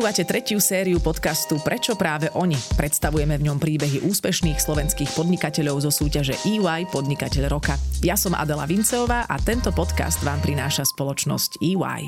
Počúvate tretiu sériu podcastu Prečo práve oni? Predstavujeme v ňom príbehy úspešných slovenských podnikateľov zo súťaže EY Podnikateľ roka. Ja som Adela Vinceová a tento podcast vám prináša spoločnosť EY.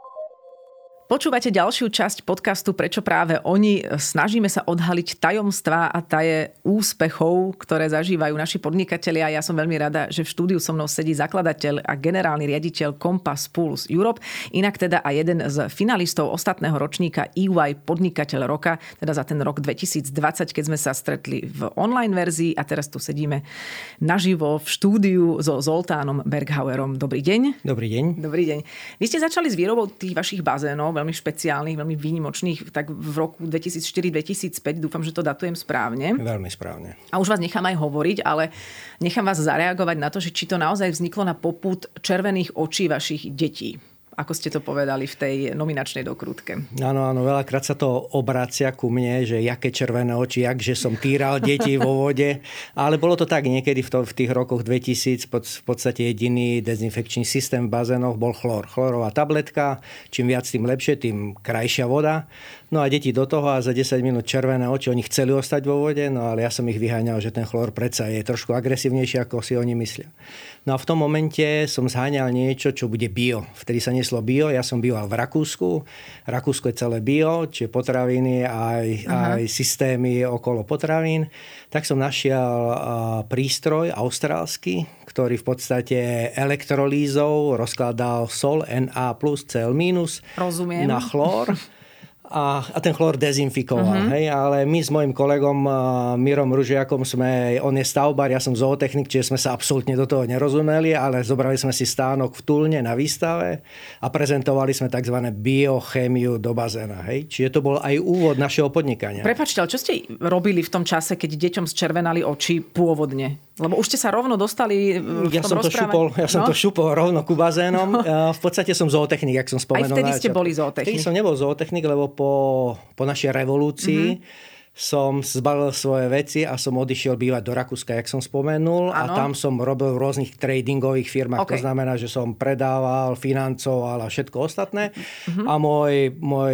Počúvate ďalšiu časť podcastu Prečo práve oni? Snažíme sa odhaliť tajomstvá a taje úspechov, ktoré zažívajú naši podnikatelia. Ja som veľmi rada, že v štúdiu so mnou sedí zakladateľ a generálny riaditeľ Compass Pulse Europe, inak teda aj jeden z finalistov ostatného ročníka EY Podnikateľ roka, teda za ten rok 2020, keď sme sa stretli v online verzii a teraz tu sedíme naživo v štúdiu so Zoltánom Berghauerom. Dobrý deň. Dobrý deň. Dobrý deň. Vy ste začali s výrobou tých vašich bazénov, veľmi špeciálnych, veľmi výnimočných, tak v roku 2004-2005, dúfam, že to datujem správne. Veľmi správne. A už vás nechám aj hovoriť, ale nechám vás zareagovať na to, že či to naozaj vzniklo na popud červených očí vašich detí. Ako ste to povedali v tej nominačnej dokrutke. Áno, veľakrát sa to obracia ku mne, že jaké červené oči, jakže som týral deti vo vode. Ale bolo to tak niekedy v tých rokoch 2000, v podstate jediný dezinfekčný systém v bazénoch bol chlór. Chlorová tabletka, čím viac, tým lepšie, tým krajšia voda. No a deti do toho a za 10 minút červené oči, oni chceli ostať vo vode, no ale ja som ich vyháňal, že ten chlór predsa je trošku agresívnejší, ako si oni myslia. No a v tom momente som zháňal niečo, čo bude bio. Vtedy sa neslo bio, ja som býval v Rakúsku. Rakúsko je celé bio, čiže potraviny aj systémy okolo potravín. Tak som našiel prístroj austrálsky, ktorý v podstate elektrolízou rozkladal sol Na+, Cl- Rozumiem. na chlór. A ten chlór dezinfikoval. Hej? Ale my s mojim kolegom Mirom Ružiakom on je stavbár, ja som zootechnik, čiže sme sa absolútne do toho nerozumeli, ale zobrali sme si stánok v Tulne na výstave a prezentovali sme tzv. Biochémiu do bazéna. Hej? Čiže to bol aj úvod našeho podnikania. Prepáčte, ale čo ste robili v tom čase, keď deťom zčervenali oči pôvodne? Lebo už ste sa rovno dostali v tom rozprávaní. Ja som to šupol rovno ku bazénom. V podstate som zootechnik, jak som spomenul. Aj vtedy ste boli zootechnik. Vtedy som nebol zootechnik, lebo po našej revolúcii som zbalil svoje veci a som odišiel bývať do Rakúska, jak som spomenul. Ano. A tam som robil v rôznych tradingových firmách. Okay. To znamená, že som predával, financoval a všetko ostatné. A môj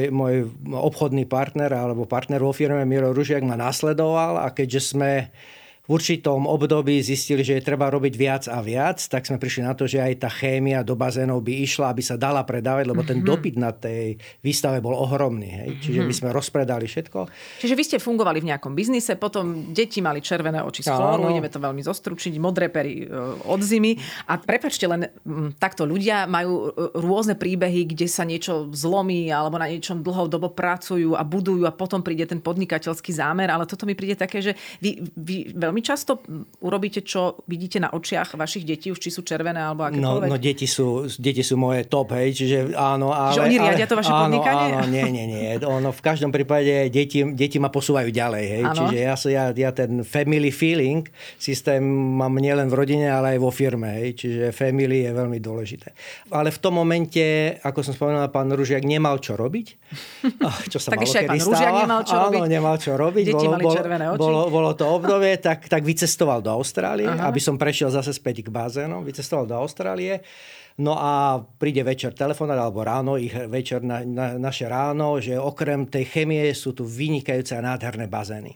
obchodný partner alebo partner vo firme Miro Ružiak ma nasledoval a keďže sme v určitom období zistili, že je treba robiť viac a viac, tak sme prišli na to, že aj tá chémia do bazénov by išla, aby sa dala predávať, lebo ten dopyt na tej výstave bol ohromný. Hej? Čiže my sme rozpredali všetko. Čiže vy ste fungovali v nejakom biznise, potom deti mali červené oči z chlóru, ideme to veľmi zostručiť, modré pery od zimy. A prepáčte, len takto ľudia majú rôzne príbehy, kde sa niečo zlomí alebo na niečom dlhodobo pracujú a budujú a potom príde ten podnikateľský zámer, ale toto mi príde také, že vy veľmi často urobíte, čo vidíte na očiach vašich detí, už či sú červené alebo akékoľvek? No deti sú moje top, hej, čiže áno. Že oni riadia to vaše podnikanie? Áno, nie. V každom prípade deti ma posúvajú ďalej, hej. Čiže ja ten family feeling systém mám nielen v rodine, ale aj vo firme, hej. Čiže family je veľmi dôležité. Ale v tom momente, ako som spomenul, pán Ružiak nemal čo robiť. Čo sa tak ešte aj pán Ružiak nemal čo robiť. Áno, nemal čo robiť. Deti mali červené oči. Bolo to obdobie, tak vycestoval do Austrálie, aby som prešiel zase späť k bazénom. Vycestoval do Austrálie. No a príde večer telefonát, alebo ráno, ich večer naše ráno, že okrem tej chémie sú tu vynikajúce a nádherné bazény.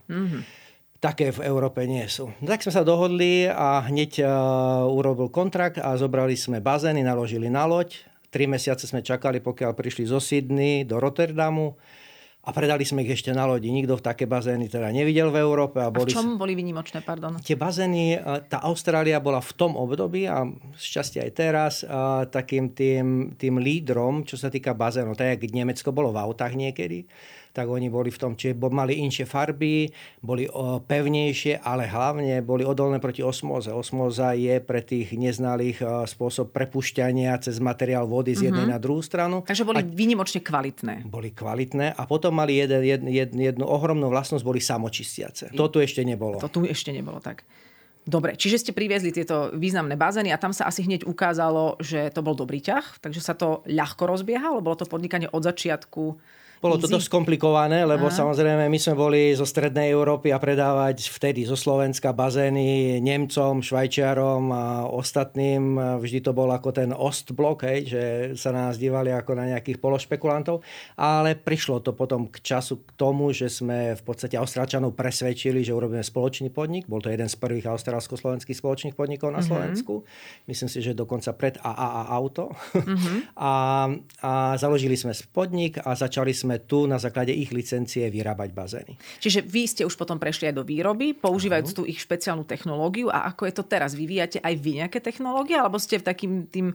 Také v Európe nie sú. Tak sme sa dohodli a hneď urobil kontrakt a zobrali sme bazény, naložili na loď. 3 mesiace sme čakali, pokiaľ prišli zo Sydney do Rotterdamu. A predali sme ich ešte na lodi. Nikto v také bazény teda nevidel v Európe. A v čom boli výnimočné, pardon? Tie bazény, tá Austrália bola v tom období a šťastie aj teraz takým tým lídrom, čo sa týka bazénov. Tak jak Nemecko bolo v autách niekedy, tak oni boli v tom, čiže mali inšie farby, boli pevnejšie, ale hlavne boli odolné proti osmóze. Osmóza je pre tých neznalých spôsob prepušťania cez materiál vody z jednej na druhú stranu. Takže boli výnimočne kvalitné. Boli kvalitné a potom mali jednu ohromnú vlastnosť, boli samočistiace. To tu ešte nebolo. Tak. Dobre, čiže ste priviezli tieto významné bazény a tam sa asi hneď ukázalo, že to bol dobrý ťah, takže sa to ľahko rozbiehalo, bolo to podnikanie od začiatku Bolo to dosť komplikované, lebo samozrejme my sme boli zo strednej Európy a predávať vtedy zo Slovenska bazény Nemcom, Švajčiarom a ostatným. Vždy to bol ako ten Ostblok, že sa na nás dívali ako na nejakých pološpekulantov. Ale prišlo to potom k času k tomu, že sme v podstate Austrálčanov presvedčili, že urobíme spoločný podnik. Bol to jeden z prvých austrálsko-slovenských spoločných podnikov na Slovensku. Myslím si, že dokonca pred AAA Auto. A založili sme podnik a začali sme tu na základe ich licencie vyrábať bazény. Čiže vy ste už potom prešli aj do výroby, používajúc tú ich špeciálnu technológiu. A ako je to teraz? Vyvíjate aj vy nejaké technológie? Alebo ste v takým tým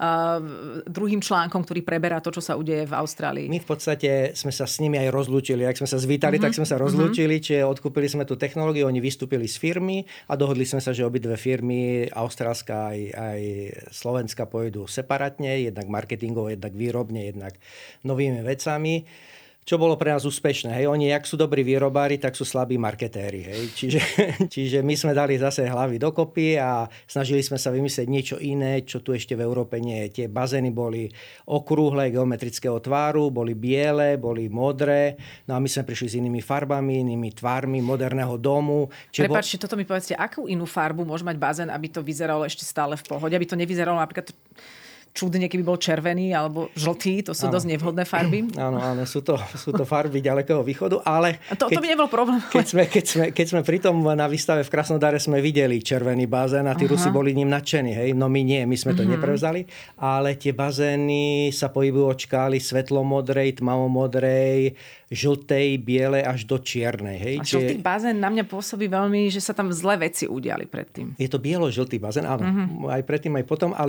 druhým článkom, ktorý preberá to, čo sa udeje v Austrálii? My v podstate sme sa s nimi aj rozlúčili. Ak sme sa zvítali, tak sme sa rozlúčili, čiže odkúpili sme tú technológiu, oni vystúpili z firmy a dohodli sme sa, že obidve firmy, austrálska aj slovenská, pôjdu separátne, jednak marketingovo, jednak výrobne, jednak novými vecami. Čo bolo pre nás úspešné. Hej. Oni, jak sú dobrí výrobári, tak sú slabí marketéri. Hej. Čiže my sme dali zase hlavy dokopy a snažili sme sa vymyslieť niečo iné, čo tu ešte v Európe nie je. Tie bazény boli okrúhle, geometrického tváru, boli biele, boli modré. No a my sme prišli s inými farbami, inými tvármi moderného domu. Prepáčte, toto mi povedzte, akú inú farbu môže mať bazén, aby to vyzeralo ešte stále v pohode, aby to nevyzeralo napríklad čudne, keby bol červený alebo žltý, to sú dosť nevhodné farby. Áno, sú to farby ďalekého východu, ale... To by nebol problém. Keď sme pritom na výstave v Krasnodare sme videli červený bazén a tí Rusi boli ním nadšení, hej. No my nie, my sme to neprevzali, ale tie bazény sa pohybujú od škály svetlomodrej, tmavomodrej, žltej, bielej až do čiernej. Hej. A žltý bazén na mňa pôsobí veľmi, že sa tam zlé veci udiali predtým. Je to bielo-žltý bazén, áno. Aj predtým, aj potom, ale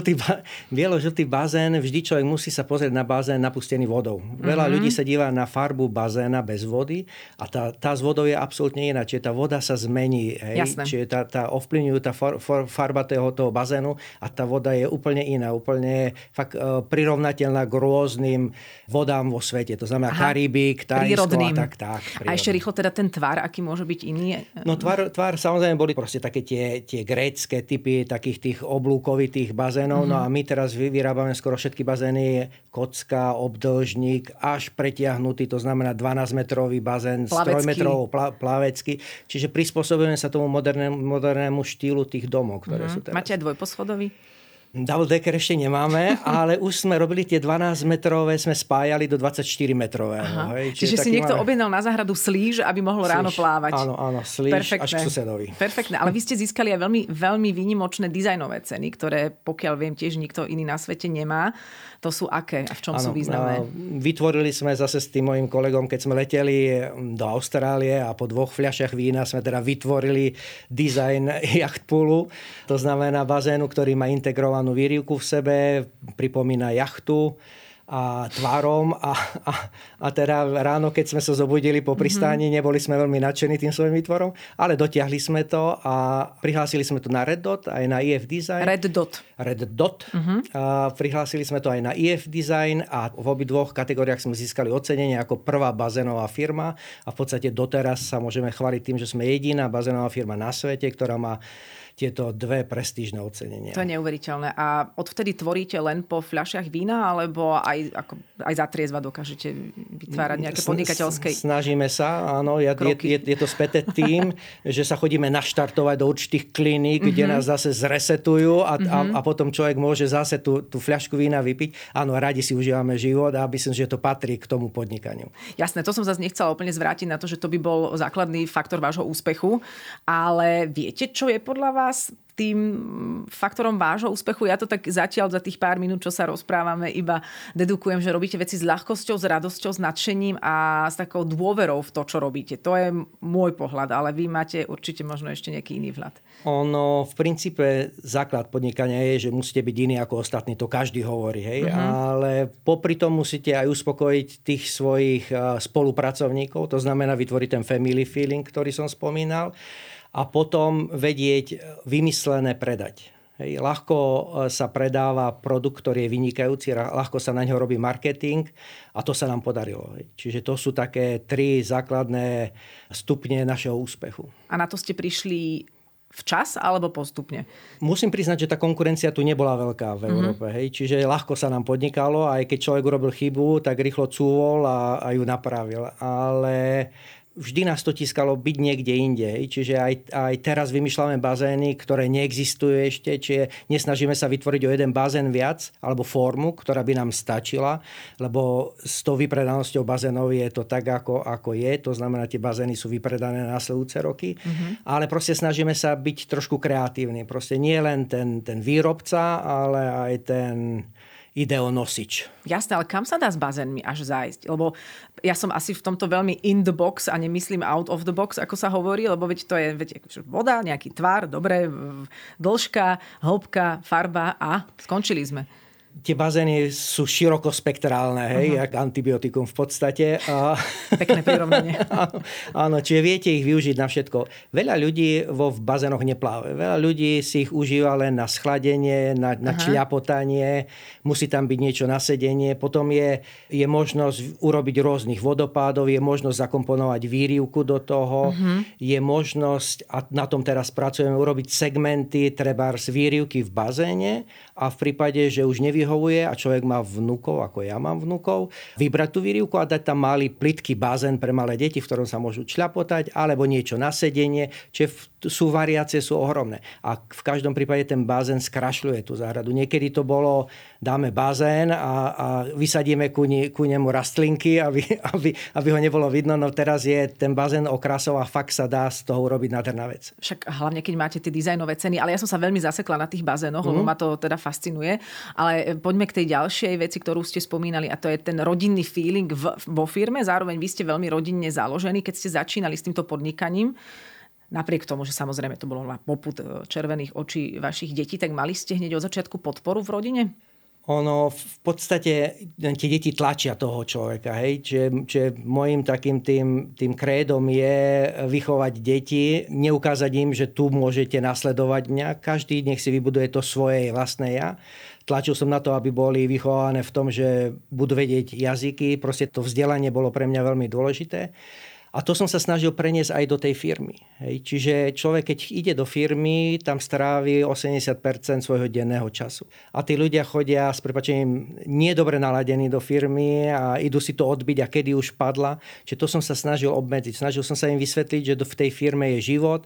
bielo-žltý bazén, vždy človek musí sa pozrieť na bazén napustený vodou. Veľa ľudí sa díva na farbu bazéna bez vody a tá s vodou je absolútne iná. Čiže tá voda sa zmení. Hej. Čiže tá ovplyvňuje tá farba toho bazénu a tá voda je úplne iná. Úplne fakt prirovnateľná k rôznym vodám vo svete. To znamená Karibik, Tajsko a tak. A ešte rýchlo teda ten tvar, aký môže byť iný? No tvar samozrejme boli proste také tie grécke typy takých tých oblúkovitých bazénov. No a my teraz vyrábame skoro všetky bazény kocka, obdĺžnik, až pretiahnutý, to znamená 12-metrový bazén s 3-metrovou plavecky. Čiže prispôsobujeme sa tomu modernému štýlu tých domov, ktoré sú teraz. Máte aj dvojposchodový? Double decker ešte nemáme, ale už sme robili tie 12-metrové, sme spájali do 24-metrového. Čiže si niekto objednal na záhradu slíž, aby mohol ráno plávať. Áno, slíž až k susedovi. Perfektné, ale vy ste získali aj veľmi, veľmi výnimočné dizajnové ceny, ktoré, pokiaľ viem, tiež nikto iný na svete nemá. To sú aké a v čom sú významné? Vytvorili sme zase s tým mojim kolegom, keď sme leteli do Austrálie a po 2 fľašiach vína sme teda vytvorili dizajn jachtpulu. To znamená bazénu, ktorý má integrovanú výrivku v sebe, pripomína jachtu a tvárom a teda ráno, keď sme sa zobudili po pristáni, neboli sme veľmi nadšení tým svojím výtvorom, ale dotiahli sme to a prihlásili sme to na Red Dot aj na IF Design. Red Dot. A prihlásili sme to aj na IF Design a v obidvoch kategóriách sme získali ocenenie ako prvá bazénová firma a v podstate doteraz sa môžeme chváliť tým, že sme jediná bazénová firma na svete, ktorá má tieto 2 prestížne ocenenia. To je neuveriteľné. A odvtedy tvoríte len po fľašiach vína, alebo aj za triezva dokážete vytvárať nejaké podnikateľské Snažíme sa, áno. Je to späté tým, že sa chodíme naštartovať do určitých kliník, kde nás zase zresetujú a potom človek môže zase tú fľašku vína vypiť. Áno, radi si užívame život a myslím, že to patrí k tomu podnikaniu. Jasné, to som zase nechcela úplne zvrátiť na to, že to by bol základný faktor vášho úspechu, ale viete, čo je podľa vás tým faktorom vášho úspechu? Ja to tak zatiaľ za tých pár minút, čo sa rozprávame, iba dedukujem, že robíte veci s ľahkosťou, s radosťou, s nadšením a s takou dôverou v to, čo robíte. To je môj pohľad, ale vy máte určite možno ešte nejaký iný vhľad. Ono, v princípe základ podnikania je, že musíte byť iný ako ostatní. To každý hovorí, hej? Ale popri tom musíte aj uspokojiť tých svojich spolupracovníkov. To znamená vytvoriť ten family feeling, ktorý som spomínal. A potom vedieť vymyslené predať. Hej. Ľahko sa predáva produkt, ktorý je vynikajúci, ľahko sa na ňo robí marketing a to sa nám podarilo. Hej. Čiže to sú také 3 základné stupne našeho úspechu. A na to ste prišli včas alebo postupne? Musím priznať, že tá konkurencia tu nebola veľká v Európe. Hej? Čiže ľahko sa nám podnikalo, aj keď človek urobil chybu, tak rýchlo cúvol a ju napravil. Ale vždy nás to tiskalo byť niekde inde. Čiže aj teraz vymýšľame bazény, ktoré neexistujú ešte, čiže nesnažíme sa vytvoriť o jeden bazén viac, alebo formu, ktorá by nám stačila, lebo s tou vypredanosťou bazénov je to tak, ako je. To znamená, tie bazény sú vypredané na nasledujúce roky. Ale proste snažíme sa byť trošku kreatívni. Proste nie len ten výrobca, ale aj ten ideonosič. Jasné, ale kam sa dá s bazénmi až zájsť? Lebo ja som asi v tomto veľmi in the box a nemyslím out of the box, ako sa hovorí, lebo veď to je voda, nejaký tvar, dobre, dĺžka, hĺbka, farba a skončili sme. Tie bazény sú širokospektrálne, hej, jak antibiotikum v podstate. Pekné prirovnanie. Áno, čiže viete ich využiť na všetko. Veľa ľudí vo bazénoch nepláve. Veľa ľudí si ich užíva len na schladenie, na čľapotanie, musí tam byť niečo na sedenie. Potom je možnosť urobiť rôznych vodopádov, je možnosť zakomponovať výrivku do toho, je možnosť, a na tom teraz pracujeme, urobiť segmenty, trebárs výrivky v bazéne a v prípade, že už nevyhovuje a človek má vnukov, ako ja mám vnukov, vybrať tú výrivku a dať tam malý plytký bazén pre malé deti, v ktorom sa môžu čľapotať, alebo niečo na sedenie, čiže sú variácie, sú ohromné. A v každom prípade ten bazén skrašľuje tú záhradu. Niekedy to bolo, dáme bazén a vysadíme ku nemu rastlinky, aby ho nebolo vidno, no teraz je ten bazén okrasov a fakt sa dá z toho urobiť nádherná vec. Však hlavne, keď máte tie dizajnové ceny, ale ja som sa veľmi zasekla na tých bazénoch, lebo ma to teda fascinuje. Ale poďme k tej ďalšej veci, ktorú ste spomínali, a to je ten rodinný feeling vo firme. Zároveň vy ste veľmi rodinne založení, keď ste začínali s týmto podnikaním. Napriek tomu, že samozrejme to bolo na popud červených očí vašich detí, tak mali ste hneď od začiatku podporu v rodine? Ono v podstate tie deti tlačia toho človeka. Hej? Čiže môjim takým tým krédom je vychovať deti, neukázať im, že tu môžete nasledovať mňa. Každý nech si vybuduje to svoje vlastné ja. Tlačil som na to, aby boli vychované v tom, že budú vedieť jazyky. Proste to vzdelanie bolo pre mňa veľmi dôležité. A to som sa snažil preniesť aj do tej firmy. Hej. Čiže človek, keď ide do firmy, tam strávi 80% svojho denného času. A tí ľudia chodia s prepáčením nie dobre naladení do firmy a idú si to odbiť a kedy už padla. Čiže to som sa snažil obmedziť. Snažil som sa im vysvetliť, že v tej firme je život,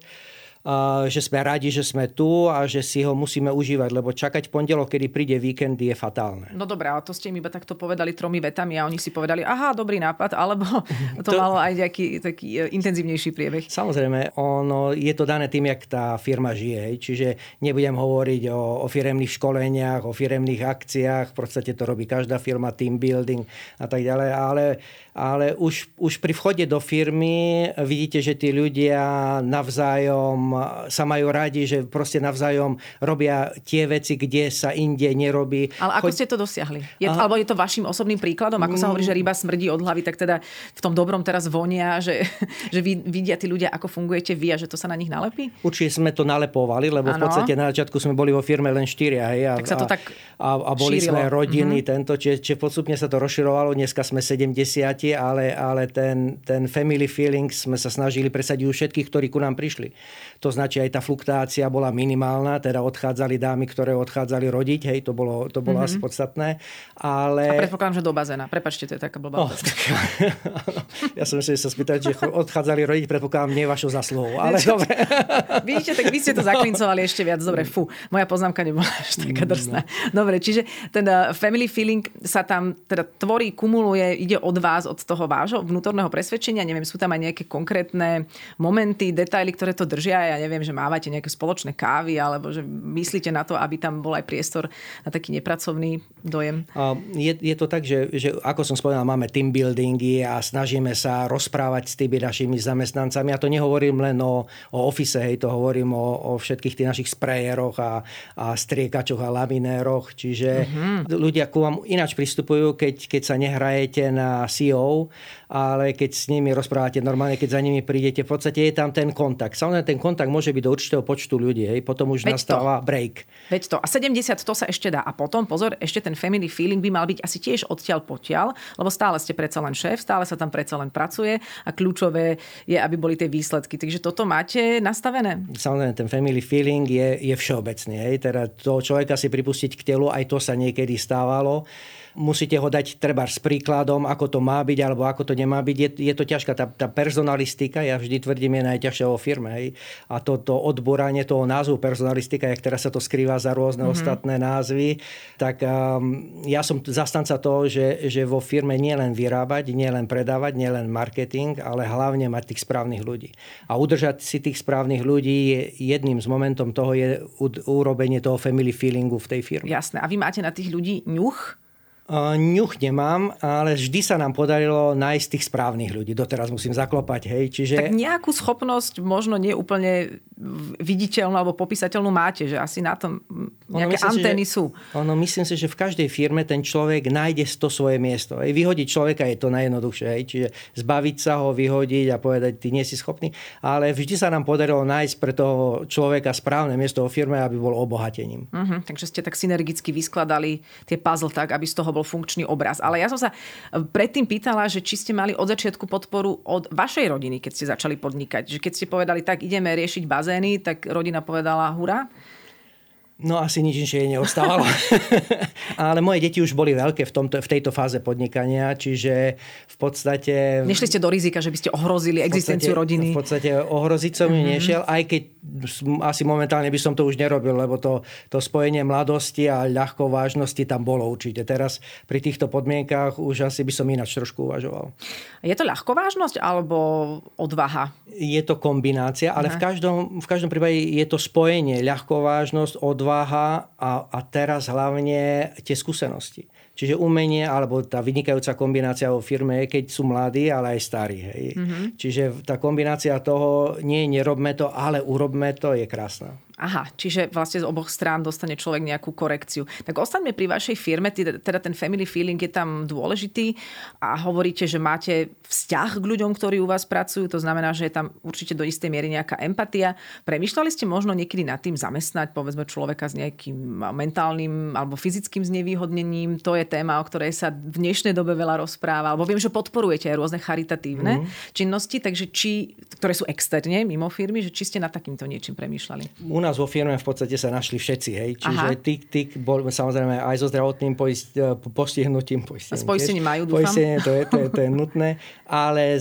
že sme radi, že sme tu a že si ho musíme užívať, lebo čakať pondelok, kedy príde víkend, je fatálne. No dobré, ale to ste im iba takto povedali 3 vetami a oni si povedali, aha, dobrý nápad, alebo to malo aj nejaký taký intenzívnejší priebeh. Samozrejme, je to dané tým, jak tá firma žije. Čiže nebudem hovoriť o firemných školeniach, o firemných akciách, v podstate to robí každá firma, team building a tak ďalej, ale už pri vchode do firmy vidíte, že tí ľudia navzájom sa majú radi, že proste navzájom robia tie veci, kde sa inde nerobí. Ale ako ste to dosiahli? Alebo je to vašim osobným príkladom? Ako sa hovorí, že ryba smrdí od hlavy, tak teda v tom dobrom teraz vonia, že vidia tí ľudia, ako fungujete vy a že to sa na nich nalepí? Určite sme to nalepovali, lebo v podstate na začiatku sme boli vo firme len 4. Tak sa to tak a boli šírilo. Sme rodiny, čiže postupne sa to rozširovalo. Dneska sme 70, ale ten family feeling sme sa snažili presadiť u všetkých, ktorí ku nám prišli. To značí, aj tá fluktuácia bola minimálna, teda odchádzali dámy, ktoré odchádzali rodiť, hej, to bolo asi podstatné. Ale... A predpokladám, že do bazéna. Prepáčte, to je taká blbá. Ja som myslel, že sa spýtať, že odchádzali rodiť, predpokladám, nie vašou zasluhou. Ale dobre. Vidíte, tak vy ste to zaklincovali ešte viac. Dobre, moja poznámka nebola až taká drsná. Dobre, čiže ten family feeling sa tam teda tvorí, kumuluje, ide od vás, od toho vášho vnútorného presvedčenia. Neviem, sú tam aj nejaké konkrétne momenty, detaily, ktoré to držia. Ja neviem, že mávate nejaké spoločné kávy, alebo že myslíte na to, aby tam bol aj priestor na taký nepracovný dojem. Je to tak, že ako som spomínal, máme team buildingy a snažíme sa rozprávať s tými našimi zamestnancami. Ja to nehovorím len o office, hej, to hovorím o všetkých tých našich sprejeroch a striekačoch a laminéroch. Čiže ľudia ku vám ináč pristupujú, keď sa nehrajete na CEO kolegov, ale keď s nimi rozprávate normálne, keď za nimi prídete, v podstate je tam ten kontakt. Samozrejme, ten kontakt môže byť do určitého počtu ľudí, hej, potom už nastáva break. Veď to. A 70 to sa ešte dá. A potom, pozor, ešte ten family feeling by mal byť asi tiež odtiaľ potiaľ, lebo stále ste predsa len šéf, stále sa tam predsa len pracuje a kľúčové je, aby boli tie výsledky. Takže toto máte nastavené? Samozrejme, ten family feeling je všeobecný. Hej. Teda toho človeka si pripustiť k telu, aj to sa niekedy stávalo. Musíte ho dať treba s príkladom, ako to má byť, alebo ako to nemá byť. Je to ťažká. Tá personalistika, ja vždy tvrdím, je najťažšia vo firme. Hej. A to odboranie toho názvu personalistika, jak teraz sa to skrýva za rôzne ostatné názvy, tak ja som zastanca toho, že vo firme nielen vyrábať, nielen predávať, nielen marketing, ale hlavne mať tých správnych ľudí. A udržať si tých správnych ľudí je jedným z momentom toho je urobenie toho family feelingu v tej firme. Jasné. A vy máte na tých ľudí ňuch? Ňuch nemám, ale vždy sa nám podarilo nájsť tých správnych ľudí. Doteraz musím zaklopať, hej. Čiže... Tak nejakú schopnosť možno nie úplne viditeľnú alebo popísateľnú máte, že asi na tom nejaké antény sú. Myslím si, že v každej firme ten človek nájde to svoje miesto. Hej. Vyhodiť človeka je to najjednoduchšie. Hej. Čiže zbaviť sa ho, vyhodiť a povedať, ty nie si schopný. Ale vždy sa nám podarilo nájsť pre toho človeka správne miesto vo firme, aby bol obohatením. Takže ste tak synergicky vyskladali tie puzzle tak, aby z toho bol funkčný obraz. Ale ja som sa predtým pýtala, že či ste mali od začiatku podporu od vašej rodiny, keď ste začali podnikať. Že keď ste povedali, tak ideme riešiť bazény, tak rodina povedala hurá? No asi nič inšie neostávalo. Ale moje deti už boli veľké v tejto fáze podnikania, čiže v podstate... Nešli ste do rizika, že by ste ohrozili existenciu rodiny? V podstate ohroziť som ju nešiel, aj keď asi momentálne by som to už nerobil, lebo to spojenie mladosti a ľahkovážnosti tam bolo určite. Teraz pri týchto podmienkách už asi by som ináč trošku uvažoval. Je to ľahkovážnosť alebo odvaha? Je to kombinácia, ale v každom prípade je to spojenie ľahkovážnosť, odvaha a teraz hlavne tie skúsenosti. Čiže umenie, alebo tá vynikajúca kombinácia vo firme je, keď sú mladí, ale aj starí. Hej. Čiže tá kombinácia toho, nie nerobme to, ale urobme to, je krásna. Aha, čiže vlastne z oboch strán dostane človek nejakú korekciu. Tak ostaňme pri vašej firme, teda ten family feeling je tam dôležitý a hovoríte, že máte vzťah k ľuďom, ktorí u vás pracujú, to znamená, že je tam určite do istej miery nejaká empatia. Premýšľali ste možno niekedy nad tým zamestnať, povedzme, človeka s nejakým mentálnym alebo fyzickým znevýhodnením? To je téma, o ktorej sa v dnešnej dobe veľa rozpráva. Alebo viem, že podporujete aj rôzne charitatívne činnosti, takže ktoré sú externe, mimo firmy, že či ste nad takýmto niečím premýšľali? U nás vo firme v podstate sa našli všetci, hej. Čiže tí bol samozrejme aj so zdravotným postihnutím. S poistením majú, dúfam. Poistenie, to je nutné, ale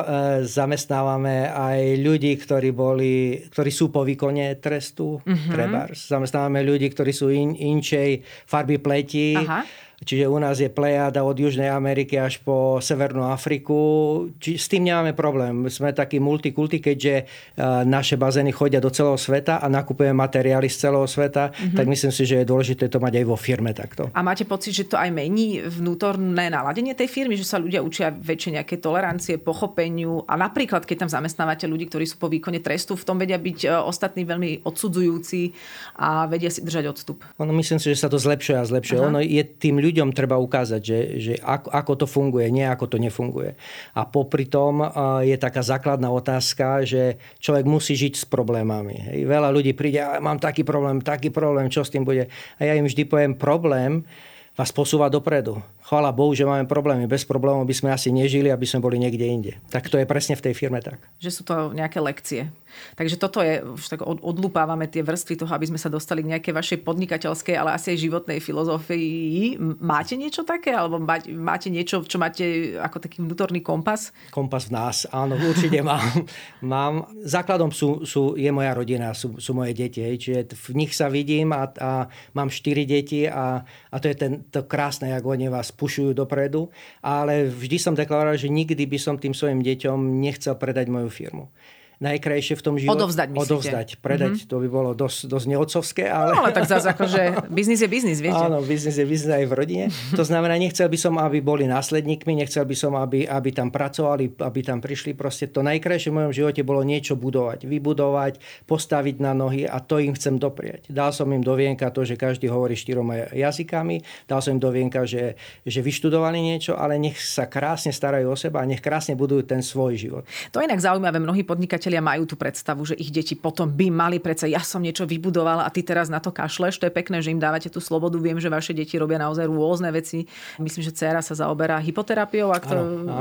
zamestnávame aj ľudí, ktorí sú po výkone trestu. Trebárs. Zamestnávame ľudí, ktorí sú inčej farby pleti. Čiže u nás je plejada od Južnej Ameriky až po Severnú Afriku. S tým nemáme problém. Sme takí multikulty, keďže naše bazény chodia do celého sveta a nakupujeme materiály z celého sveta, tak myslím si, že je dôležité to mať aj vo firme takto. A máte pocit, že to aj mení vnútorné naladenie tej firmy, že sa ľudia učia väčšie nejaké tolerancie, pochopeniu a napríklad, keď tam zamestnávate ľudí, ktorí sú po výkone trestu, v tom vedia byť ostatní veľmi odsudzujúci a vedia si držať odstup. Myslím si, že sa to zlepšuje a zlepšuje. Ono je tým ľuďom treba ukázať, že ako to funguje, nie ako to nefunguje. A popri tom je taká základná otázka, že človek musí žiť s problémami. Hej. Veľa ľudí príde, mám taký problém, čo s tým bude. A ja im vždy poviem, problém vás posúva dopredu. Chvála Bohu, že máme problémy. Bez problémov by sme asi nežili, aby sme boli niekde inde. Tak to je presne v tej firme tak. Že sú to nejaké lekcie. Takže toto je, už tak odlupávame tie vrstvy toho, aby sme sa dostali k nejakej vašej podnikateľskej, ale asi aj životnej filozofii. Máte niečo také? Alebo máte niečo, čo máte ako taký vnútorný kompas? Kompas v nás, áno, určite mám. Základom je moja rodina, sú moje deti. Čiže v nich sa vidím a mám 4 deti a to je to krásne, jak oni vás pušujú dopredu. Ale vždy som deklaroval, že nikdy by som tým svojim deťom nechcel predať moju firmu. najkrajšie v tom živote. Odovzdať, predať. To by bolo dosť neotcovské, ale... No, ale tak zase akože biznis je biznis, viete. Áno, biznis je biznis aj v rodine. To znamená, nechcel by som, aby boli následníkmi, nechcel by som, aby tam pracovali, aby tam prišli. Proste to najkrajšie v mojom živote bolo niečo budovať, vybudovať, postaviť na nohy a to im chcem dopriať. Dal som im do vienka to, že každý hovorí 4 jazykami, dal som im do vienka, že vyštudovali niečo, ale nech sa krásne starajú o seba a nech krásne budujú ten svoj život. To je inak zaujímavé. Mnohí podnikatelia majú tú predstavu, že ich deti potom by mali predsa, ja som niečo vybudovala a ty teraz na to kašleš. To je pekné, že im dávate tú slobodu. Viem, že vaše deti robia naozaj rôzne veci. Myslím, že dcéra sa zaoberá hypoterapiou, ak to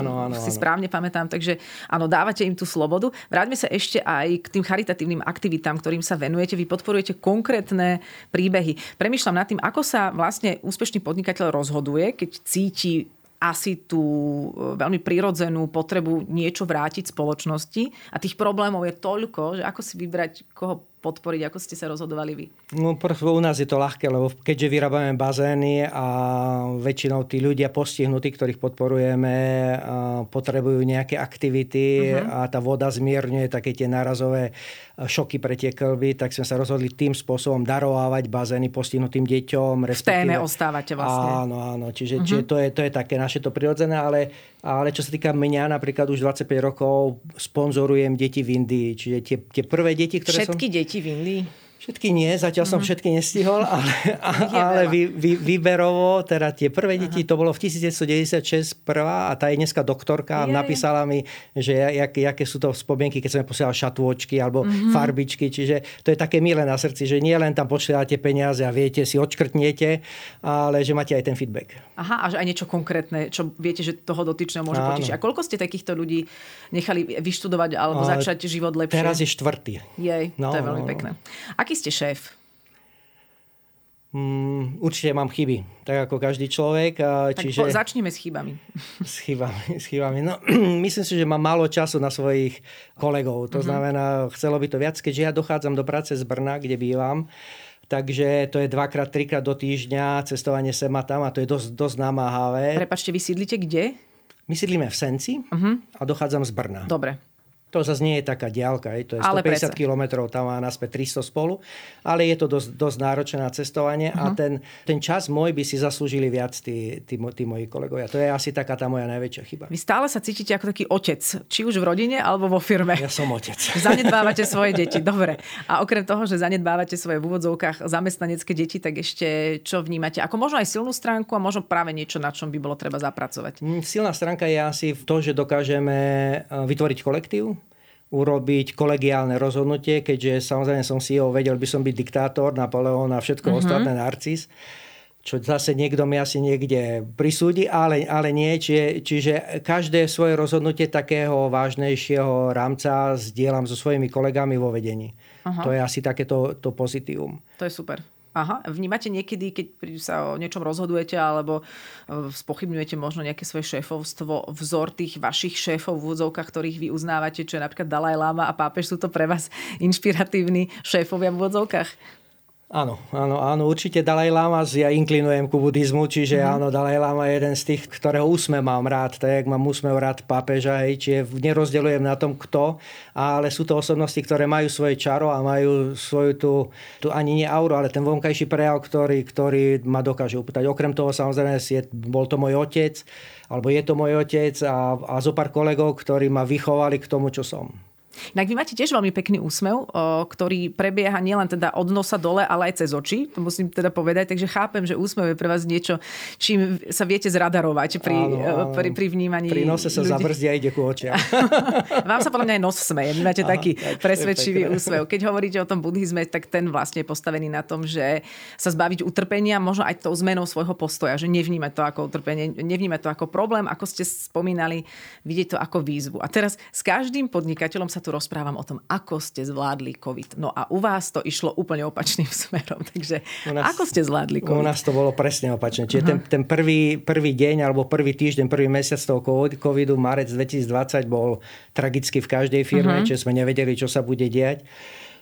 si správne pamätám. Takže áno, dávate im tú slobodu. Vráťme sa ešte aj k tým charitatívnym aktivitám, ktorým sa venujete. Vy podporujete konkrétne príbehy. Premýšľam nad tým, ako sa vlastne úspešný podnikateľ rozhoduje, keď cíti asi tú veľmi prirodzenú potrebu niečo vrátiť spoločnosti a tých problémov je toľko, že ako si vybrať, koho podporiť, ako ste sa rozhodovali vy? No, u nás je to ľahké, lebo keďže vyrábame bazény a väčšinou tí ľudia postihnutí, ktorých podporujeme, potrebujú nejaké aktivity a tá voda zmierňuje také tie nárazové šoky pre tie kĺby, tak sme sa rozhodli tým spôsobom darovávať bazény postihnutým deťom. V téme ostávate vlastne. Áno. Čiže to je také naše to prirodzené, ale čo sa týka mňa, napríklad už 25 rokov sponzorujem deti v Indii. Čiže tie prvé deti, ktoré Všetky deti v Indii? Všetky nie, zatiaľ som všetky nestihol, ale výberovo, teda tie prvé deti, to bolo v 1996 prvá a tá je dneska doktorka a napísala mi, že jaké sú to spomienky, keď som posielal šatôčky alebo farbičky, čiže to je také milé na srdci, že nie len tam pošliate peniaze a viete, si odškrtniete, ale že máte aj ten feedback. Aha, a že aj niečo konkrétne, čo viete, že toho dotyčného môže potešiť. A koľko ste takýchto ľudí nechali vyštudovať alebo začať život lepšie? Teraz je 4. Jej, to je veľmi pekné. Aký ste šéf? Určite mám chyby, tak ako každý človek. Tak začneme s chybami. S chybami. No, myslím si, že mám málo času na svojich kolegov. To znamená, chcelo by to viac, keďže ja dochádzam do práce z Brna, kde bývam. Takže to je 2-3 krát do týždňa cestovanie sem a tam a to je dosť namáhavé. Prepáčte, vy sídlite kde? My sídlime v Senci a dochádzam z Brna. Dobre. To zase nie je taká diaľka, to je 150 kilometrov, tam má naspäť 300 spolu, ale je to dosť náročné na cestovanie a ten čas môj by si zaslúžili viac tí moji kolegovia. To je asi taká tá moja najväčšia chyba. Vy stále sa cítite ako taký otec, či už v rodine alebo vo firme. Ja som otec. Zanedbávate svoje deti, dobre. A okrem toho, že zanedbávate svoje v úvodzovkách zamestnanecké deti, tak ešte čo vnímate? Ako možno aj silnú stránku a možno práve niečo, na čom by bolo treba zapracovať? Silná stránka je asi v to, že dokážeme vytvoriť kolektív, urobiť kolegiálne rozhodnutie, keďže samozrejme som CEO, vedel by som byť diktátor, Napoleon a všetko ostatné narcis, čo zase niekto mi asi niekde prisúdi, ale nie. Čiže každé svoje rozhodnutie takého vážnejšieho rámca zdieľam so svojimi kolegami vo vedení. To je asi takéto pozitívum. To je super. Aha, vnímate niekedy, keď sa o niečom rozhodujete alebo spochybňujete možno nejaké svoje šéfovstvo, vzor tých vašich šéfov v úvodzovkách, ktorých vy uznávate, čo je napríklad Dalaj Lama a pápež, sú to pre vás inšpiratívni šéfovia v úvodzovkách? Áno, určite Dalaj Lama, ja inklinujem ku buddhizmu, čiže áno, Dalaj Lama je jeden z tých, ktorého úsmev mám rád, tak jak mám úsmev rád pápeža, čiže nerozdeľujem na tom kto, ale sú to osobnosti, ktoré majú svoje čaro a majú svoju tú ani nie auru, ale ten vonkajší prejav, ktorý ma dokáže upútať. Okrem toho samozrejme bol to môj otec, alebo je to môj otec a zo pár kolegov, ktorí ma vychovali k tomu, čo som. Inak vy máte tiež veľmi pekný úsmev, ktorý prebieha nielen teda od nosa dole, ale aj cez oči. To musím teda povedať. Takže chápem, že úsmev je pre vás niečo, čím sa viete zradarovať pri vnímaní pri nose sa ľudí. Zabrzdia a ide ku očiam. Vám sa podľa mňa aj nos smeje. Vy máte taký presvedčivý úsmev. Keď hovoríte o tom buddhizme, tak ten vlastne je postavený na tom, že sa zbaviť utrpenia, možno aj tou zmenou svojho postoja, že nevnímať to ako utrpenie, nevnímať to ako problém, ako ste spomínali, vidieť to ako výzvu. A teraz s každým podnikateľom sa tu rozprávam o tom, ako ste zvládli COVID. No a u vás to išlo úplne opačným smerom. Takže ako ste zvládli COVID? U nás to bolo presne opačne. Čiže ten prvý deň alebo prvý týždeň, prvý mesiac toho covidu, marec 2020 bol tragicky v každej firme, čiže sme nevedeli, čo sa bude diať.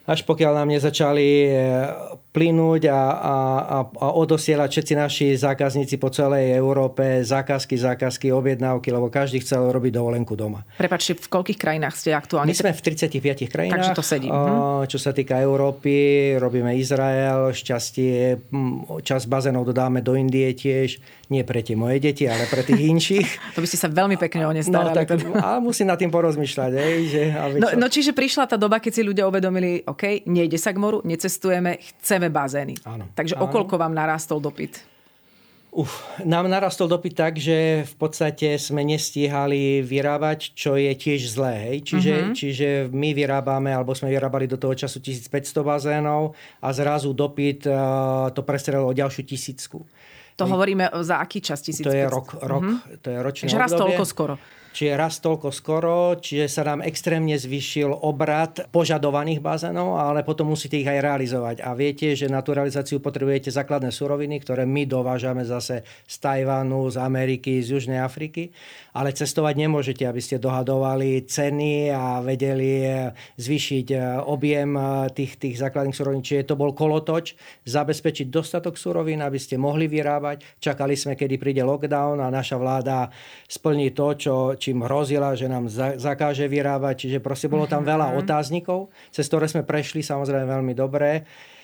Až pokiaľ nám nezačali plynúť a odosielať všetci naši zákazníci po celej Európe zákazky, objednávky, lebo každý chcel robiť dovolenku doma. Prepáčte, v koľkých krajinách ste aktuálne? My sme v 35 krajinách. Takže to sedí. Čo sa týka Európy, robíme Izrael, šťastie, časť bazénov dodáme do Indie tiež. Nie pre tie moje deti, ale pre tých inších. To by ste sa veľmi pekne o ne starali. No, tak, a musím nad tým porozmýšľať. Čiže prišla tá doba, keď si ľudia uvedomili, OK, nejde sa k moru, necestujeme, chceme bazény. Áno. Takže okoľko vám narastol dopyt? Nám narastol dopyt tak, že v podstate sme nestíhali vyrábať, čo je tiež zlé. Hej? Čiže my vyrábame, alebo sme vyrábali do toho času 1500 bazénov a zrazu dopyt to prestrelilo o ďalšiu 1000. To hovoríme za aký čas 1500? To je rok. To je ročné obdobie. Raz toľko skoro. Čiže raz toľko skoro, čiže sa nám extrémne zvýšil obrat požadovaných bazénov, ale potom musíte ich aj realizovať. A viete, že na tú realizáciu potrebujete základné suroviny, ktoré my dovážame zase z Tajvanu, z Ameriky, z Južnej Afriky. Ale cestovať nemôžete, aby ste dohadovali ceny a vedeli zvýšiť objem tých základných surovín. Čiže to bol kolotoč, zabezpečiť dostatok surovín, aby ste mohli vyrábať. Čakali sme, kedy príde lockdown a naša vláda splní to, čím hrozila, že nám zakáže vyrábať. Čiže proste bolo tam veľa otáznikov, cez ktoré sme prešli samozrejme veľmi dobre.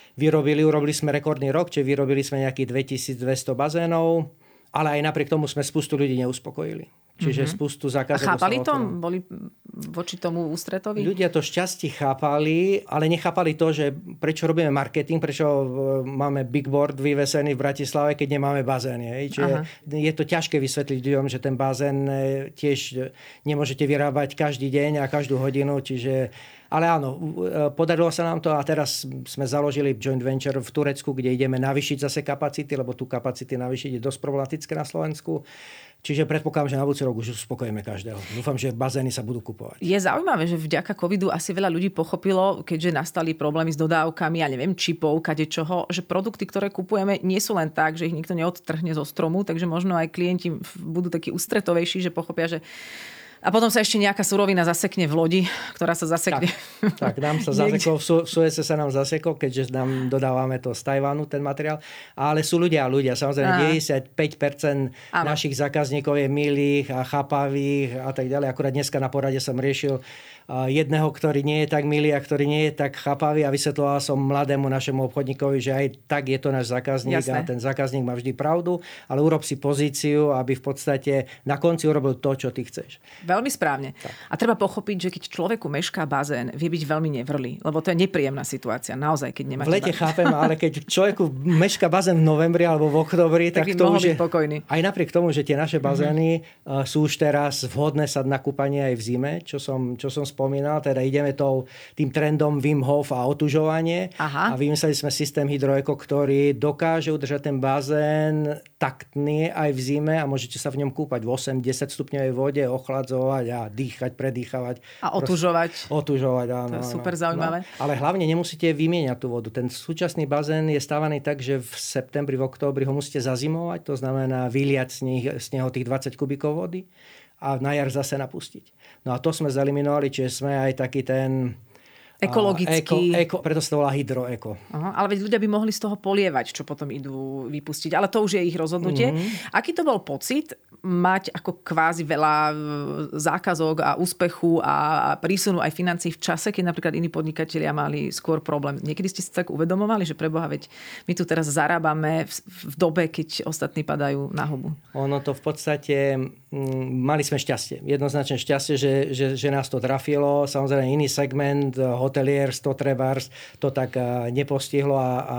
Urobili sme rekordný rok, čiže vyrobili sme nejakých 2200 bazénov, ale aj napriek tomu sme spustu ľudí neuspokojili. Čiže spustu zákazov. A chápali to? Boli voči tomu ústretoví? Ľudia to šťastie chápali, ale nechápali to, že prečo robíme marketing, prečo máme big board vyvesený v Bratislave, keď nemáme bazény. Čiže je to ťažké vysvetliť ľuďom, že ten bazén tiež nemôžete vyrábať každý deň a každú hodinu, čiže... Ale áno, podarilo sa nám to a teraz sme založili joint venture v Turecku, kde ideme navýšiť zase kapacity, lebo tu kapacity navýšiť je dosť problematické na Slovensku. Čiže predpokladám, že na budúci rok už uspokojíme každého. Dúfam, že bazény sa budú kupovať. Je zaujímavé, že vďaka covidu asi veľa ľudí pochopilo, keďže nastali problémy s dodávkami, ja neviem, čipov, kadečoho, že produkty, ktoré kupujeme, nie sú len tak, že ich nikto neodtrhne zo stromu, takže možno aj klienti budú takí ústretovejší, že pochopia, že a potom sa ešte nejaká surovina zasekne v lodi, ktorá sa zasekne. Tak nám sa zaseklo, v Sueze sa nám zaseklo, keďže nám dodávame to z Tajvanu, ten materiál. Ale sú ľudia. Samozrejme, 95% našich zákazníkov je milých a chápavých a tak ďalej. Akurát dneska na porade som riešil jedného, ktorý nie je tak milý a ktorý nie je tak chápavý a vysvetloval som mladému našemu obchodníkovi, že aj tak je to náš zákazník. Jasné. A ten zákazník má vždy pravdu, ale urob si pozíciu, aby v podstate na konci urobil to, čo ty chceš. Veľmi správne. Tak. A treba pochopiť, že keď človeku mešká bazén, vie byť veľmi nevrlý, lebo to je nepríjemná situácia, naozaj, keď nemáte v lete chápem, ale keď človeku mešká bazén v novembri alebo v októbri, tak to už je pokojný. Aj napriek tomu, že tie naše bazény sú už teraz vhodné sa na kúpanie aj v zime, čo som spomínal, teda ideme tým trendom Wim Hof a otužovanie. A vymysleli sme systém Hydroeko, ktorý dokáže udržať ten bazén taktný aj v zime a môžete sa v ňom kúpať v 8-10 stupňovej vode, ochladzovať a dýchať, predýchavať. A otužovať. Otužovať, áno. To je super zaujímavé. No, ale hlavne nemusíte vymieňať tú vodu. Ten súčasný bazén je stávaný tak, že v septembri, v októbri ho musíte zazimovať, to znamená vyliať z neho tých 20 kubíkov vody a na jar zase napustiť. No a to sme zeliminovali, čiže sme aj taký ten ekologický. Preto sa to volá Hydroeko. Ale veď ľudia by mohli z toho polievať, čo potom idú vypustiť. Ale to už je ich rozhodnutie. Aký to bol pocit mať ako kvázi veľa zákazok a úspechu a prísunu aj financií v čase, keď napríklad iní podnikatelia mali skôr problém? Niekedy ste si tak uvedomovali, že preboha, veď my tu teraz zarábame v dobe, keď ostatní padajú na hubu? Ono to v podstate... Mali sme šťastie. Jednoznačne šťastie, že nás to trafilo. Samozrejme iný segment, hotelierstvo, trebárs, to tak nepostihlo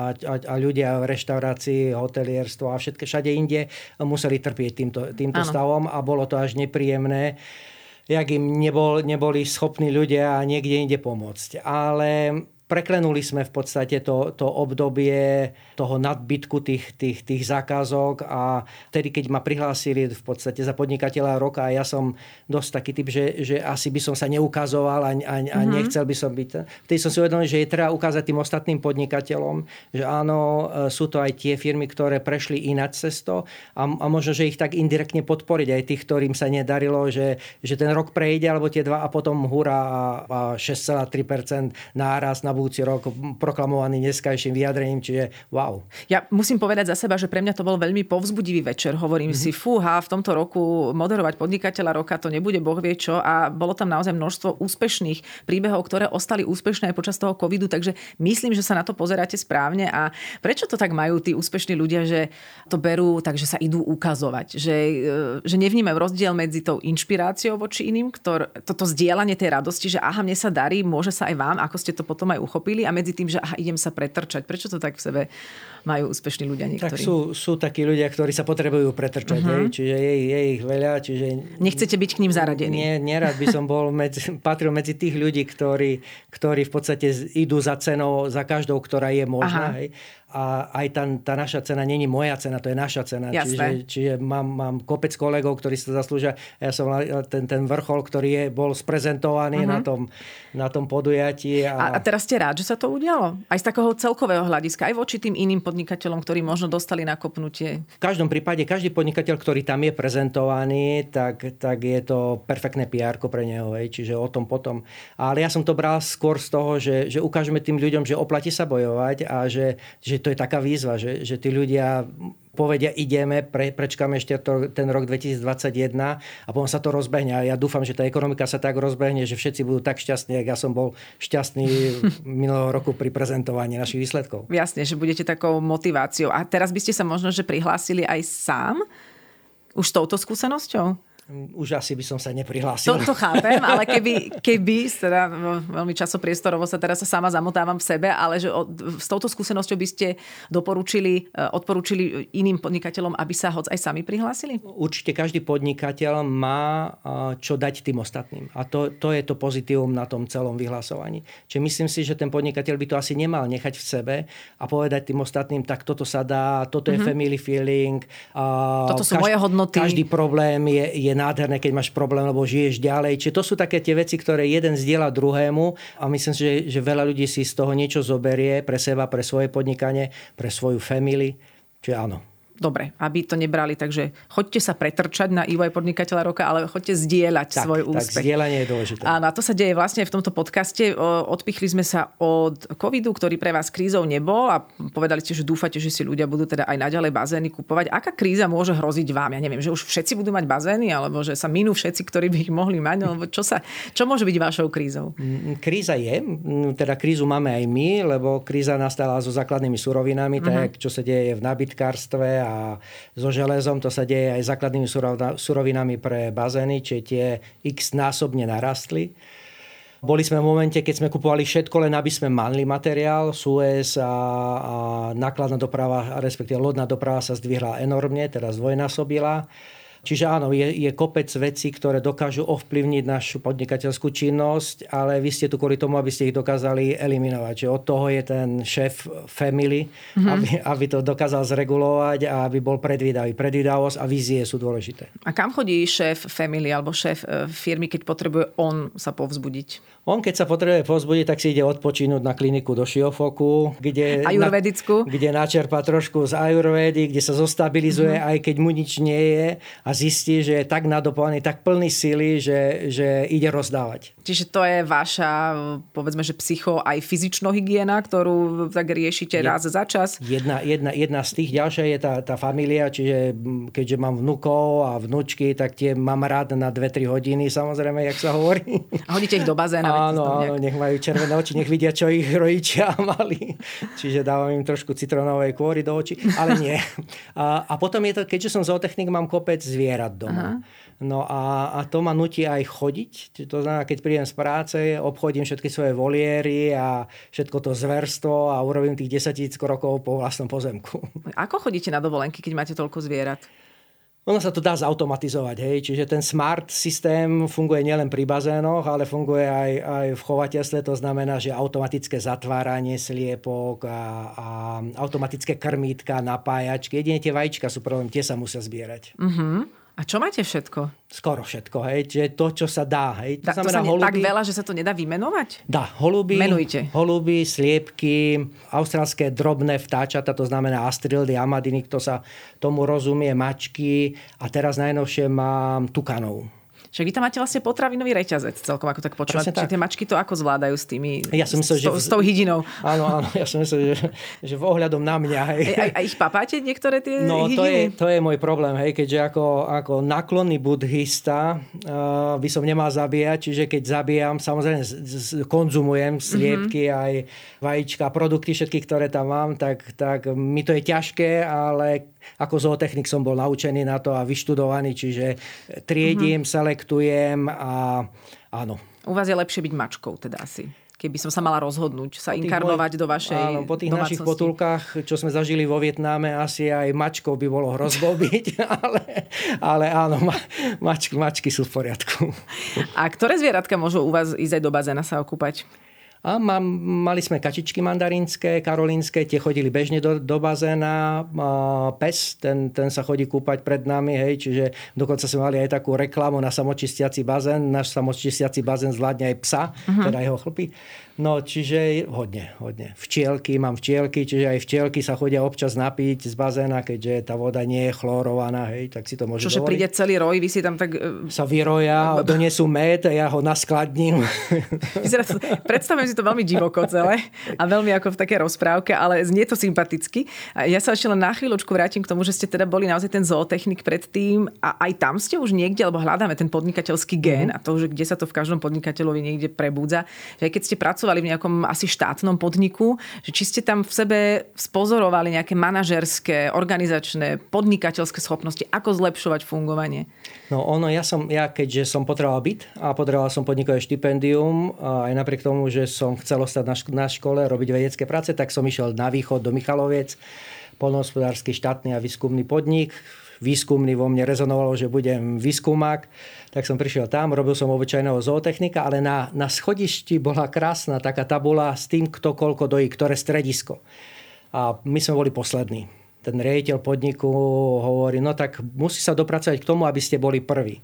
a ľudia v reštaurácii, hotelierstvo a všade inde museli trpieť týmto stavom a bolo to až nepríjemné, jak im neboli schopní ľudia niekde inde pomôcť. Ale preklenuli sme v podstate to obdobie toho nadbytku tých zákazok a vtedy, keď ma prihlásili v podstate za podnikateľa roka a ja som dosť taký typ, že asi by som sa neukazoval a nechcel by som byť. Vtedy som si uvedomil, že je treba ukázať tým ostatným podnikateľom, že áno, sú to aj tie firmy, ktoré prešli ináč cesto a možno, že ich tak indirektne podporiť aj tých, ktorým sa nedarilo, že ten rok prejde alebo tie 2 a potom hurá a 6,3% nárast na budúci rok proklamovaný dneskajším vyjadrením, čiže wow. Ja musím povedať za seba, že pre mňa to bol veľmi povzbudivý večer. Hovorím si, fúha, v tomto roku moderovať podnikateľa roka, to nebude boh vie čo, a bolo tam naozaj množstvo úspešných príbehov, ktoré ostali úspešné aj počas toho covidu, takže myslím, že sa na to pozeráte správne. A prečo to tak majú tí úspešní ľudia, že to berú, takže sa idú ukazovať, že nevnímajú rozdiel medzi tou inšpiráciou voči iným, toto zdieľanie tej radosti, že aha, mne sa darí, môže sa aj vám, ako ste to potom aj uchopili, a medzi tým, že aha, idem sa pretrčať. Prečo to tak v sebe majú úspešní ľudia niektorí? Tak sú takí ľudia, ktorí sa potrebujú pretrčať, čiže je ich veľa. Čiže nechcete byť k ním zaradení? Nie, nerad by som patril medzi tých ľudí, ktorí v podstate idú za cenou, za každou, ktorá je možná. Hej. A aj tá naša cena není moja cena, to je naša cena. Čiže mám kopec kolegov, ktorí sa zaslúžia. Ja som ten vrchol, ktorý bol sprezentovaný na tom podujatí. A teraz ste rád, že sa to udialo? Aj z takého celkového hľadiska, aj voči tým iným podnikateľom, ktorí možno dostali nakopnutie? V každom prípade, každý podnikateľ, ktorý tam je prezentovaný, tak je to perfektné PR-ko pre neho. Čiže o tom potom. Ale ja som to bral skôr z toho, že ukážeme tým ľuďom, že oplatí sa bojovať a že to je taká výzva, že tí ľudia povedia, ideme, prečkáme ešte ten rok 2021 a potom sa to rozbehne. A ja dúfam, že tá ekonomika sa tak rozbehne, že všetci budú tak šťastní, jak ja som bol šťastný minulého roku pri prezentovaní našich výsledkov. Jasne, že budete takou motiváciou. A teraz by ste sa možno že prihlásili aj sám? Už s touto skúsenosťou? Už asi by som sa neprihlásil. To chápem, ale keby teda veľmi časopriestorovo sa teraz sama zamotávam v sebe, ale že s touto skúsenosťou by ste odporúčili iným podnikateľom, aby sa hoď aj sami prihlásili? Určite každý podnikateľ má čo dať tým ostatným. A to je to pozitívum na tom celom vyhlasovaní. Čiže myslím si, že ten podnikateľ by to asi nemal nechať v sebe a povedať tým ostatným, tak toto sa dá, toto je family feeling. Toto sú moje hodnoty. Každý problém je nádherné, keď máš problém, lebo žiješ ďalej. Čiže to sú také tie veci, ktoré jeden zdieľa druhému a myslím si, že veľa ľudí si z toho niečo zoberie pre seba, pre svoje podnikanie, pre svoju family. Čiže áno. Dobre, aby to nebrali, takže choďte sa pretrčať na EY podnikateľa roka, ale choďte zdieľať svoj úspech. Tak, zdieľanie je dôležité. A na to sa deje vlastne v tomto podcaste. Odpichli sme sa od covidu, ktorý pre vás krízou nebol a povedali ste, že dúfate, že si ľudia budú teda aj naďalej bazény kupovať. Aká kríza môže hroziť vám? Ja neviem, že už všetci budú mať bazény, alebo že sa minú všetci, ktorí by ich mohli mať, alebo čo môže byť vašou krízou? Kríza je, teda krízu máme aj my, lebo kríza nastala so základnými surovinami, tak čo sa deje v nábytkárstve a so železom, to sa deje aj základnými surovinami pre bazény, čiže tie x násobne narastli. Boli sme v momente, keď sme kupovali všetko, len aby sme mali materiál. Suez a nákladná doprava, respektíve lodná doprava sa zdvihla enormne, teraz zdvojnásobila. Čiže áno, je kopec vecí, ktoré dokážu ovplyvniť našu podnikateľskú činnosť, ale vy ste tu kvôli tomu, aby ste ich dokázali eliminovať. Čiže od toho je ten šéf family, aby to dokázal zregulovať a aby bol predvídavý. Predvídavosť a vízie sú dôležité. A kam chodí šéf family alebo šéf firmy, keď potrebuje on sa povzbudiť? On, keď sa potrebuje povzbudiť, tak si ide odpočinúť na kliniku do Šiofoku, kde načerpá trošku z ajurvédy, kde sa zostabilizuje, aj keď mu nič nie je a zistí, že je tak nadopovaný, tak plný sily, že ide rozdávať. Čiže to je vaša, povedzme, že psycho aj fyzično-hygiena, ktorú tak riešite raz za čas? Jedna z tých. Ďalšia je tá familia, čiže keďže mám vnukov a vnučky, tak tie mám rád na 2-3 hodiny, samozrejme, jak sa hovorí. A hodíte ich do bazéna? Áno, nech majú červené oči, nech vidia, čo ich rodičia mali. Čiže dávam im trošku citronovej kôry do očí, ale nie. A potom je to, keďže som zootechnik, mám kopec zvierat doma. Aha. No a to ma nutí aj chodiť. To znamená, keď prídem z práce, obchodím všetky svoje voliéry a všetko to zverstvo a urobím tých 10 000 krokov po vlastnom pozemku. Ako chodíte na dovolenky, keď máte toľko zvierat? Ono sa to dá zautomatizovať, hej. Čiže ten smart systém funguje nielen pri bazénoch, ale funguje aj v chovateľstve. To znamená, že automatické zatváranie sliepok a automatické krmítka, napájačky. Jedine tie vajíčka sú problém, tie sa musia zbierať. A čo máte všetko? Skoro všetko, hej. Čiže to, čo sa dá, hej. To znamená holuby. Tak veľa, že sa to nedá vymenovať? Dá. Holuby, menujte. Holuby, sliepky, austrálske drobné vtáčata, to znamená astrildy, amadiny, kto sa tomu rozumie, mačky. A teraz najnovšie mám tukanov. Však vy tam máte vlastne potravinový reťazec celkom, ako tak počúvať. Či tie mačky to ako zvládajú s tými, s tou hydinou? Áno, ja som myslel, že ohľadom na mňa. Hej. A ich papáte niektoré tie hydiny? To je môj problém, hej, keďže ako náklonný buddhista by som nemal zabíjať, čiže keď zabíjam, samozrejme konzumujem sliepky, aj vajíčka, produkty všetky, ktoré tam mám, tak mi to je ťažké, ale ako zootechnik som bol naučený na to a vyštudovaný, čiže triedím, selektujem a áno. U vás je lepšie byť mačkou teda asi. Keby som sa mala rozhodnúť, sa inkarnovať do vašej domácnosti. Po tých našich potulkách, čo sme zažili vo Vietname, asi aj mačkou by bolo hrozbou byť, ale áno, mačky sú v poriadku. A ktoré zvieratka môžu u vás ísť aj do bazéna sa okúpať? A mali sme kačičky mandarínske, karolínske, tie chodili bežne do bazéna. Pes, ten sa chodí kúpať pred nami, hej, čiže dokonca sme mali aj takú reklamu na samočistiaci bazén. Náš samočistiaci bazén zvládne aj psa, teda jeho chlpy. No, čiže hodne. Mám včielky, čiže aj včielky sa chodia občas napiť z bazéna, keďže tá voda nie je chlorovaná, hej, tak si to môže dovoliť. Čože príde celý roj, vy si tam tak... Sa vyroja, donesú med, ja ho naskladním. Predstavujem si to veľmi divoko celé a veľmi ako v také rozprávke, ale znie to sympaticky. A ja sa ešte len na chvíľočku vrátim k tomu, že ste teda boli naozaj ten zootechnik predtým a aj tam ste už niekde, lebo hľadáme ten podnikateľský gén a to, že kde sa to v každom podnikateľovi niekde prebúdza. Že keď ste pracovali v nejakom asi štátnom podniku, že či ste tam v sebe spozorovali nejaké manažerské, organizačné, podnikateľské schopnosti, ako zlepšovať fungovanie? No ja keďže som potreboval byt a potreboval som podnikové štipendium, aj napriek tomu, že som chcel ostať na škole, robiť vedecké práce, tak som išiel na východ do Michaloviec, poľnohospodársky štátny a výskumný podnik. Výskumný vo mne rezonovalo, že budem výskumák, tak som prišiel tam, robil som obyčajného zootechnika, ale na schodišti bola krásna taká tabula s tým, kto koľko dojí, ktoré stredisko. A my sme boli poslední. Ten riaditeľ podniku hovorí, no tak musí sa dopracovať k tomu, aby ste boli prví.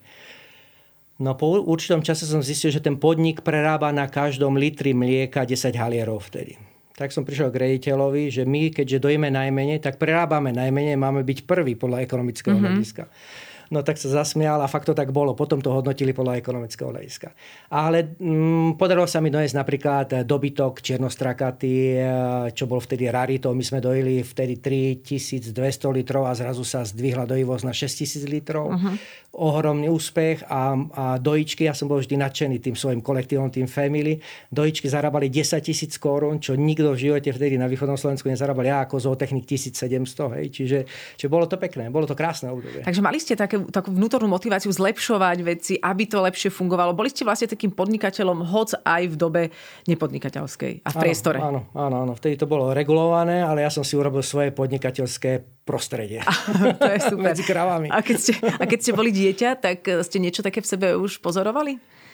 No po určitom čase som zistil, že ten podnik prerába na každom litri mlieka 10 halierov vtedy. Tak som prišiel k riaditeľovi, že my, keďže dojíme najmenej, tak prerábame najmenej, máme byť prvý podľa ekonomického hľadiska. No tak sa zasmial a fakt to tak bolo. Potom to hodnotili podľa ekonomického hľadiska. Ale podarilo sa mi dojesť napríklad dobytok čiernostrakaty, čo bol vtedy raritou. My sme dojili vtedy 3200 litrov a zrazu sa zdvihla dojivosť na 6000 litrov. Ohromný úspech a dojičky, ja som bol vždy nadšený tým svojim kolektívom, tým family. Dojičky zarábali 10 000 korún, čo nikto v živote vtedy na východnom Slovensku nezarábal. Ja ako zootechnik 1700, hej. Čiže bolo to pekné, bolo to krásne obdobie. Takže mali ste takú vnútornú motiváciu zlepšovať veci, aby to lepšie fungovalo. Boli ste vlastne takým podnikateľom, hoc aj v dobe nepodnikateľskej a v priestore. Áno. Vtedy to bolo regulované, ale ja som si urobil svoje podnikateľské prostredie. To je super. Medzi kravami. A keď ste boli dieťa, tak ste niečo také v sebe už pozorovali?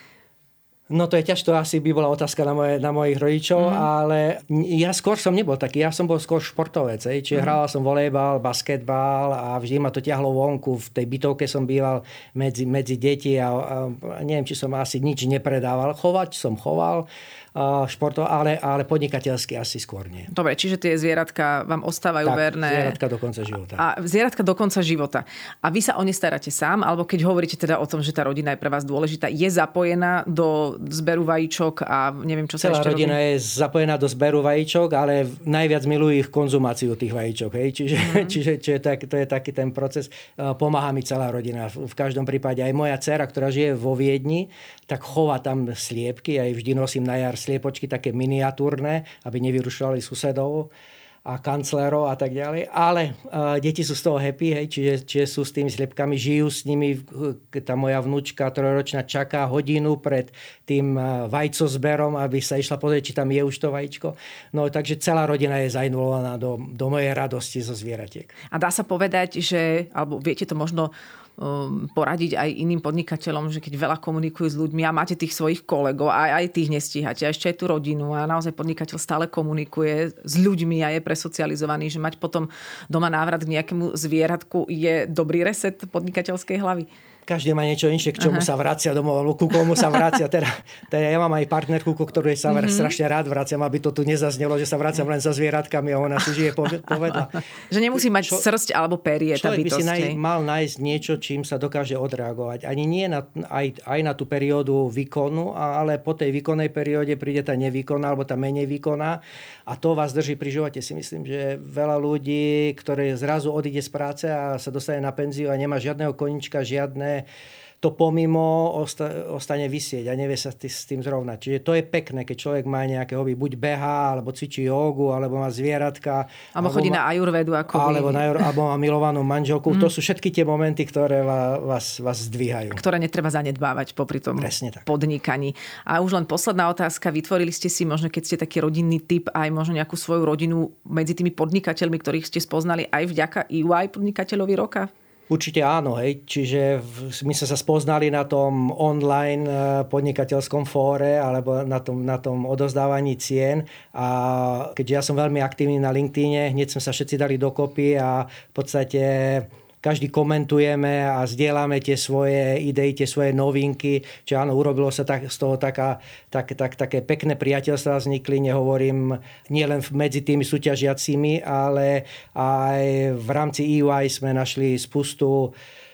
No to je ťažké, to asi by bola otázka na mojich rodičov, ale ja skôr som nebol taký, ja som bol skôr športovec, čiže hral som volejbal, basketbal a vždy ma to ťahlo vonku, v tej bytovke som býval medzi deti a neviem, či som asi nič nepredával, chovať som choval, športov, ale podnikateľsky asi skôr nie. Dobre, čiže tie zvieratka vám ostávajú verné. Zvieratka do konca života. A zvieratka do konca života. A vy sa o ne staráte sám, alebo keď hovoríte teda o tom, že tá rodina je pre vás dôležitá, je zapojená do zberu vajíčok a neviem, čo sa ešte robí? Celá rodina je zapojená do zberu vajíčok, ale najviac milujú ich konzumáciu tých vajíčok. Hej? Čiže to je taký ten proces. Pomáha mi celá rodina. V každom prípade aj moja dcéra, ktorá žije vo Viedni, tak chová tam sliepky. Ja vždy nosím na jar sliepočky také miniatúrne, aby nevyrušovali susedov a kanclérov a tak ďalej. Ale deti sú z toho happy, hej, čiže sú s tými sliepkami, žijú s nimi. Tá moja vnúčka trojročná čaká hodinu pred tým vajcozberom, aby sa išla pozrieť, či tam je už to vajíčko. No takže celá rodina je zainvolovaná do mojej radosti zo zvieratiek. A dá sa povedať, že, alebo viete to možno poradiť aj iným podnikateľom, že keď veľa komunikujú s ľuďmi a máte tých svojich kolegov a aj tých nestíhate, a ešte aj tú rodinu a naozaj podnikateľ stále komunikuje s ľuďmi a je presocializovaný, že mať potom doma návrat k nejakému zvieratku je dobrý reset podnikateľskej hlavy? Každý má niečo inšie, k čomu sa vracia domov, alebo ku komu sa vracia. Teda ja mám aj partnerku, ku ktorej sa strašne rád vraciam, aby to tu nezaznelo, že sa vraciam len so zvieratkami a ona si žije povedla. Že nemusí mať srsť alebo perie tá bytosť. Človek by si mal nájsť niečo, čím sa dokáže odreagovať. Ani nie aj na tú periódu výkonu, ale po tej výkonnej perióde príde tá nevýkonná alebo tá menej výkonná a to vás drží pri živote. Si myslím, že veľa ľudí, ktoré zrazu odíde z práce a sa dostane na penziu a nemá žiadneho konička, žiadne to pomimo ostane visieť a nevie sa s tým zrovnať. Čiže to je pekné, keď človek má nejaké hobby, buď behá, alebo cvičí jogu, alebo má zvieratka. Alebo chodí na ajurvedu. Alebo má milovanú manželku. To sú všetky tie momenty, ktoré vás zdvíhajú. Ktoré netreba zanedbávať popri tom podnikaní. A už len posledná otázka. Vytvorili ste si, možno keď ste taký rodinný typ, aj možno nejakú svoju rodinu medzi tými podnikateľmi, ktorých ste spoznali aj vďaka EY podnikateľovi roka? Určite áno, hej. Čiže my sme sa spoznali na tom online podnikateľskom fóre alebo na tom odozdávaní cien a keďže ja som veľmi aktívny na LinkedIne, hneď sme sa všetci dali dokopy a v podstate každý komentujeme a zdieľame tie svoje idei, tie svoje novinky. Čiže áno, urobilo sa z toho také pekné priateľstvá vznikli, nehovorím nielen medzi tými súťažiacimi, ale aj v rámci EY sme našli spustu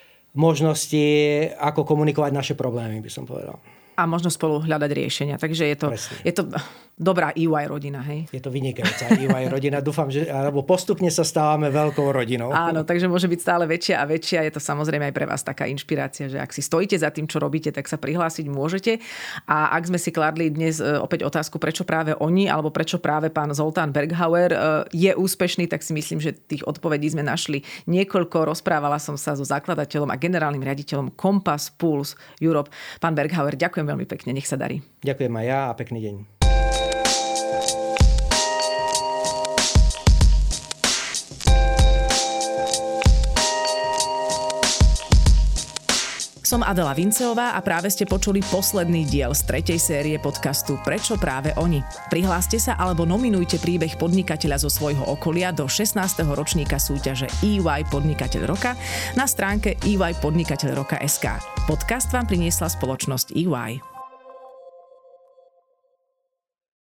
možností, ako komunikovať naše problémy, by som povedal. A možno spolu hľadať riešenia. Takže je to dobrá EY rodina, hej? Je to vynikajúca EY rodina. Dúfam, že postupne sa stávame veľkou rodinou. Áno, takže môže byť stále väčšia a väčšia. Je to samozrejme aj pre vás taká inšpirácia, že ak si stojíte za tým, čo robíte, tak sa prihlásiť môžete. A ak sme si kladli dnes opäť otázku, prečo práve oni, alebo prečo práve pán Zoltán Berghauer je úspešný, tak si myslím, že tých odpovedí sme našli niekoľko. Rozprávala som sa so zakladateľom a generálnym riaditeľom Compass Pulse Europe. Pán Berghauer, ďakujem veľmi pekne, nech sa darí. Ďakujem aj ja a pekný deň. Som Adela Vinceová a práve ste počuli posledný diel z 3. série podcastu Prečo práve oni. Prihláste sa alebo nominujte príbeh podnikateľa zo svojho okolia do 16. ročníka súťaže EY Podnikateľ roka na stránke eypodnikateľroka.sk. Podcast vám priniesla spoločnosť EY.